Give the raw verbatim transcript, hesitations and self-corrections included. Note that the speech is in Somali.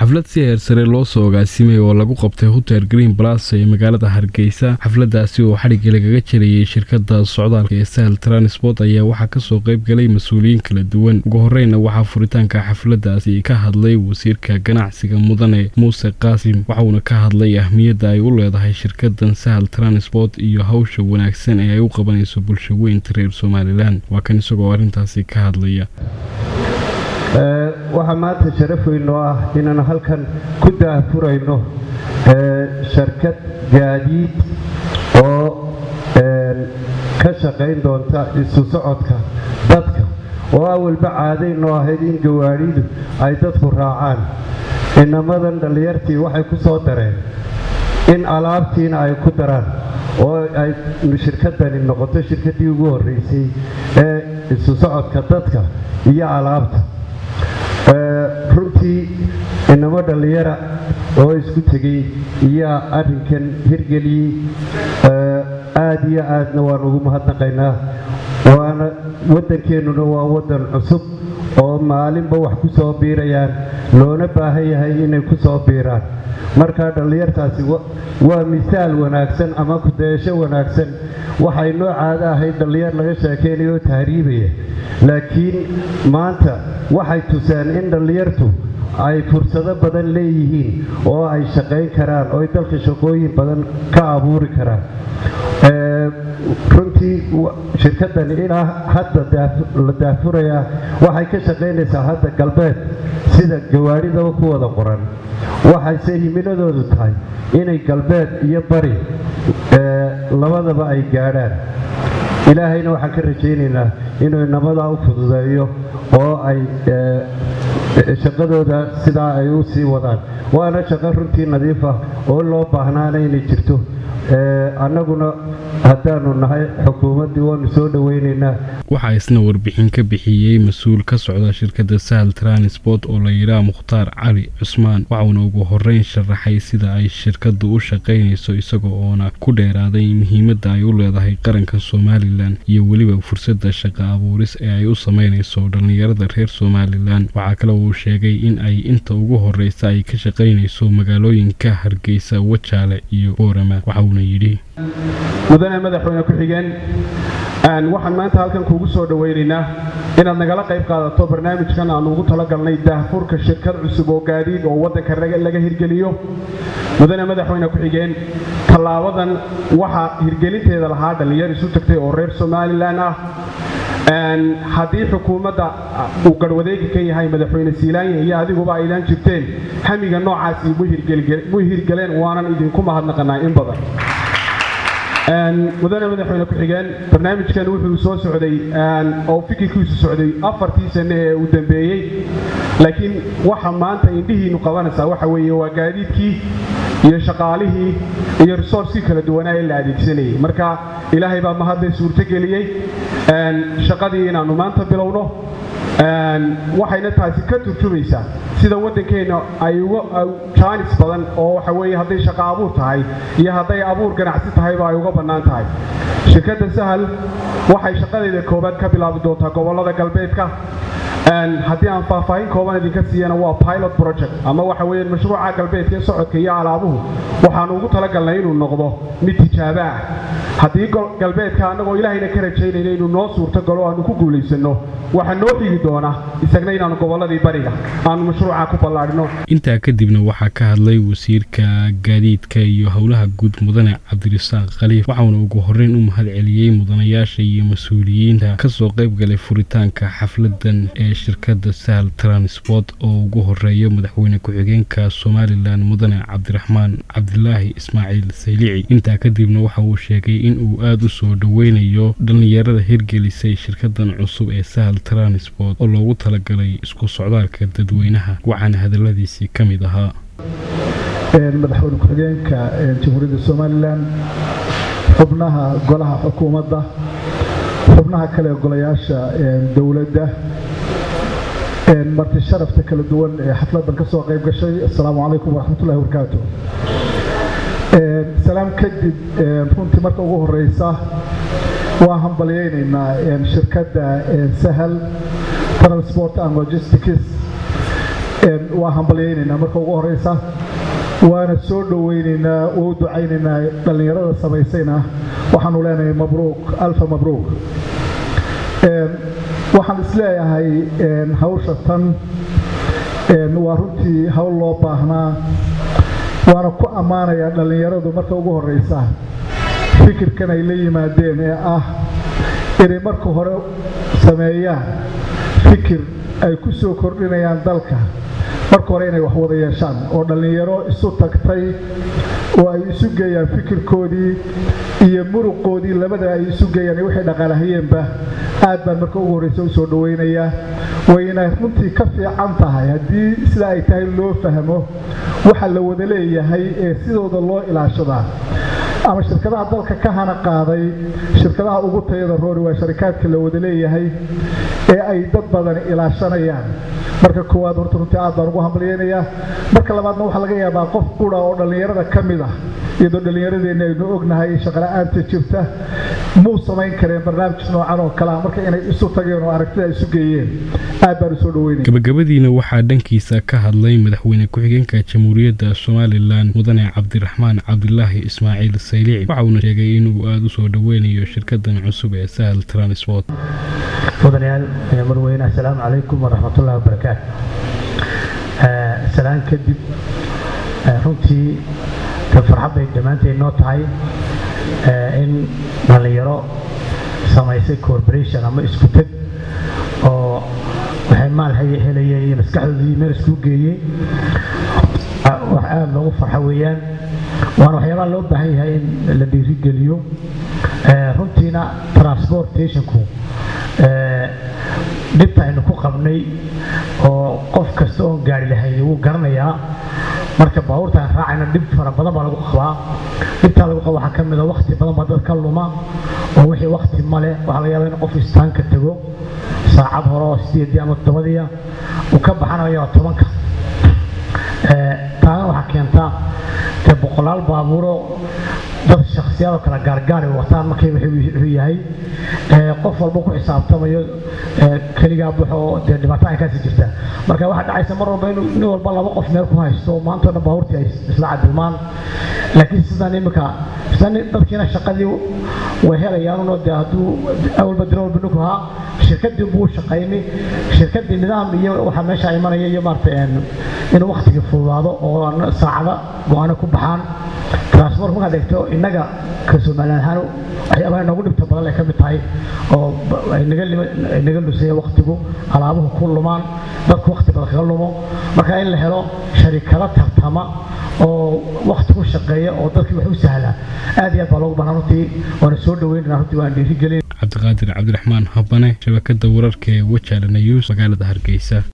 xaflad si heer sare loo soo agaasimay oo lagu qabtay Hotel Green Plus ee magaalada Hargeysa. xafladaasi oo xariga lagaga jirayay shirkadda socdaalka ee Sahal Transport ayaa waxaa ka soo qayb galay mas'uuliyiin kala duwan. ugu horreynna waxaa furitaanka xafladaasi ka hadlay wasiirka ganacsiga mudane Muuse Qaasim, waxaana ka hadlay ahmiyadda ay u leedahay shirkaddan Sahal Transport iyo hawsha wanaagsan ee ay u qabanayso bulshada weynta reer Somaliland. waa kan isagoo arrintaasi ka hadlaya. waxa maanta sharaf weyn oo ah inaan halkan ku daahfurayno shirkad gaadiid oo ka shaqayn doonta isu socodka dadka oo awalba caadayn oo ahayd in gawaaridu ay dadku raacaan. inamadan dhalinyartii waxay ku soo dareen in alaabtiina ay ku daraan oo ay shirkaddani noqoto shirkaddii ugu horreysay ee isu socodka dadka iyo alaabta. runtii inamo dhalinyara oo isku tegay iyo arrinkan hirgeliyey aad iyo aadna waan ugu mahadnaqaynaa. waana waddankeennuna waa waddan cusub oo maalinba wax ku soo biirayaan, loona baahan yahay inay ku soo biiraan. markaa dhalinyartaasi waa misaal wanaagsan ama kudaysho wanaagsan. waxay noo caado ahayd dhalinyar laga sheekeynayo tahriibaya, laakiin maanta waxay tuseen in dhalinyartu ay fursado badan leeyihiin oo ay shaqayn karaan oo ay dalka shaqooyin badan ka abuuri karaan. runtii shirkaddani ilaa hadda la daafurayaa waxay ka shaqaynaysaa hadda galbeed sida gawaadhidaba ku wada qoran. waxayse himiladoodu tahay inay galbeed iyo bari labadaba ay gaadhaan. ilaahayna waxaan ka rajaynaynaa inuu nabadaa u fududeeyo oo ay shaqadooda sidaa ay u sii wadaan. waana shaqo runtii nadiif ah oo loo baahnaana inay jirto. annaguna haddaanu nahay xukuumaddii waanu soo dhaweynaynaa. waxaa isna warbixin ka bixiyey mas-uul ka socda shirkadda Sahal Transport oo la yidhaah Mukhtaar Cali Cusmaan. waxauna ugu horreyn sharaxay sida ay shirkaddu u shaqaynayso isagoo oona ku dheeraaday muhiimadda ay u leedahay qaranka Somaliland iyo weliba fursadda shaqo abuuris ee ay u samaynayso dhalinyarada reer Somaliland. waxaa kale uu sheegay in ay inta ugu horreysa ay ka shaqaynayso magaalooyinka Hargeysa, Wajaale iyo Boorama. waxauna yidhi mudane madaxweyne ku-xigeen waxaan maanta halkan kuugu soo dhaweynaynaa inaad nagala qayb qaadato barnaamijkan aan ugu talagalnay daahfurka shirkad cusub oo gaadiid oo waddanka laga hirgeliyo. mudane madaxweyne ku-xigeen tallaabadan waxaa hirgelinteeda lahaa dhalinyar isu tagtay oo reer Somaliland ah. haddii xukuumadda uu garwadeegi ka yahay madaxweyne Siilaanya iyo adiguba aydan jirteen hamiga noocaasi mu hirgeleen waanan idinku mahadnaqanaa in badan. mudane madaxweyne ku-xigeen barnaamijkan wuxuu soo socday oo fikirkiisu socday afartii sano ee uu dambeeyey, laakiin waxa maanta indhihiinu qabanaysaa waxa weeye waa gaadiidkii iyo shaqaalihii iyo resourcekii kala duwanaa ee la adeegsanayay. marka ilaahay baa mahadlay suurtageliyey shaqadii inaanu maanta bilowno. waxayna taasi ka turjumaysaa sida waddankeena ay uga jaanis badan oo waxa weeye hadday shaqo abuur tahay iyo hadday abuur ganacsi tahayba ay uga bannaan tahay. shirkadda Sahal waxay shaqadeeda koobaad ka bilaabi doontaa gobollada galbeedka. haddii aan faahfaahin kooban idinka siiyana waa pilot project ama waxa weeye mashruuca galbeedka ee socodka iyo alaabuhu waxaanu ugu talagalnay inuu noqdo mid tijaabo ah. haddii galbeedka annagoo ilaahayna ka rajaynayna inuu noo suurto galo aanu ku guulaysano waxaa noo xigi doona isagna inaanu gobolladii bariga aanu mashruuca ku ballaadhino. intaa kadibna waxaa ka hadlay wasiirka gaadiidka iyo howlaha guud mudane Cabdirasaaq Khaliif. waxaana ugu horreyn u mahad celiyey mudanayaasha iyo mas-uuliyiinta ka soo qayb galay furitaanka xafladdan ee shirkadda Sahal Transport oo ugu horreeyo madaxweyne ku-xigeenka Somaliland mudane Cabdiraxmaan Cabdilaahi Ismaaciil Saylici. intaa kadibna waxa uu sheegay in uu aad u soo dhaweynayo dhalinyarada hirgelisay shirkaddan cusub ee Sahal Transport oo loogu talagalay isku socdaalka dadweynaha. waxaana hadaladiisii ka mid ahaa madaxweyne ku-xigeenka jamhuuriyadda Somaliland, xubnaha golaha xukuumadda, xubnaha kale golayaasha dowladda, marti sharafta kala duwan ee xafladan ka soo qayb gashay. assalaamu calaykum waraxmatullaahi wabarakaatuh. salaam kadib runtii marka ugu horeysa waa hambalyeynayna shirkadda Sahal Transport and Logistics waa hambalyeynayna marka ugu horeysa waana soo dhaweynaynaa oo ducaynaynaa dhalinyarada samaysayna waxaanu leenahay mabruuq alfa mabruuq waxaan isleeyahay hawsha tan waa runtii hawl loo baahnaa waana ku ammaanayaa dhalinyaradu marka ugu horeysa fikirkan ay la yimaadeen ee ah inay marka hore sameeyaan fikir ay ku soo kordhinayaan dalka marka hore inay wax wada yeeshaan oo dhalinyaro isu tagtay oo ay isu geeyaan fikirkoodii iyo muruqoodii labada ay isu geeyaan wixii dhaqaalahayeenba aad baan marka ugu horeysa u soo dhaweynayaa wayna runtii ka fiican tahay haddii sida ay tahay loo fahmo waxa la wada leeyahay ee sidooda loo ilaashadaa ama shirkadaha dalka ka hana qaaday shirkadaha ugu tayada roori waa sharikaadka la wada leeyahay ee ay dad badan ilaashanayaan marka koowaad horta runtii aad baan ugu hambalyeynaya marka labaadna waxaa laga yaabaa qof qura oo dhalinyarada ka mid ah iyadoo dhalinyaradeenna aynu ognahay shaqala-aanta jirta muu samayn kareen barnaamij noocan oo kale marka inay isu tageen oo aragtida isu geeyeen aad baan usoo dhaweynaya gabagabadiina waxaa dhankiisa ka hadlay madaxweyne ku-xigeenka jamhuuriyadda somalilan mudane cabdiraxmaan cabdilaahi ismaaciil saylici waxa uuna sheegay inuu aada usoo dhaweynayo shirkadan cusub ee sahal transport mudanayaal marweyne assalaamu calaykum waraxmatullahi wabarakaatu salaan kadib runtii farxad bay dhammaanteed noo tahay in dhalinyaro samaysay corporation ama isku tag oo waxay maal helayeen iyo maskaxdoodii meel isku geeyey wax aada loogu farxo weeyaan waana waxyaabaha loo baahan yahay in la dhiirigeliyo runtiina transportationku dhibta aynu ku qabnay oo qof kasta oon gaari lahayn wuu garanayaa marka baabuurtaan raacayna dhib fara badan baa lagu qabaa dhibtaa lagu qaba waxaa ka mid a waqti badan baa dad ka luma oo wixii waqti male waxaa laga yaabaa in qof istaanka tago saacad hore oo sideedii ama toddobadii uu ka baxanayo tobanka taana waxaa keentaa te boqolaal baabuuro dad shakhsiyaad oo kala gaargaar ay wataan markay wuxuu yahay qof walba ku xisaabtamayo keligaa buuxo dee dhibaato ay kaasi jirta marka waxaa dhacaysa mar walba inuu nin walba laba qof meel ku haysto maanta oo dhan baabuurtii ay isla cadilmaan laakiin sidaan imika sidaan dadkiina shaqadii way helayaan dee hadduu awalba dina walba ninku ahaa shirkadii buu shaqayni shirkadii nidaam iyo waxaa meesha imanaya iyo maarata inuu waqtigii fududaado oo saacada go-aano ku baxaan transport markaad eegto innaga ka Soomaaliland ahaan waxyaabaha noogu dhibta badan ay ka mid tahay oo inaga lusaya waqtigu alaabuhu ku lumaan dadku waqti badan kaga lumo marka in la helo sharikado tartama oo waqti ku shaqeeya oo dadkii wax u sahla aad iyo aad baa loogu baahan runtii waana soo dhaweynaa runtii waan dhiirigelin cabdiqaadir cabdiraxmaan habane shabakada wararka ee Wajala News magaalada Hargeysa.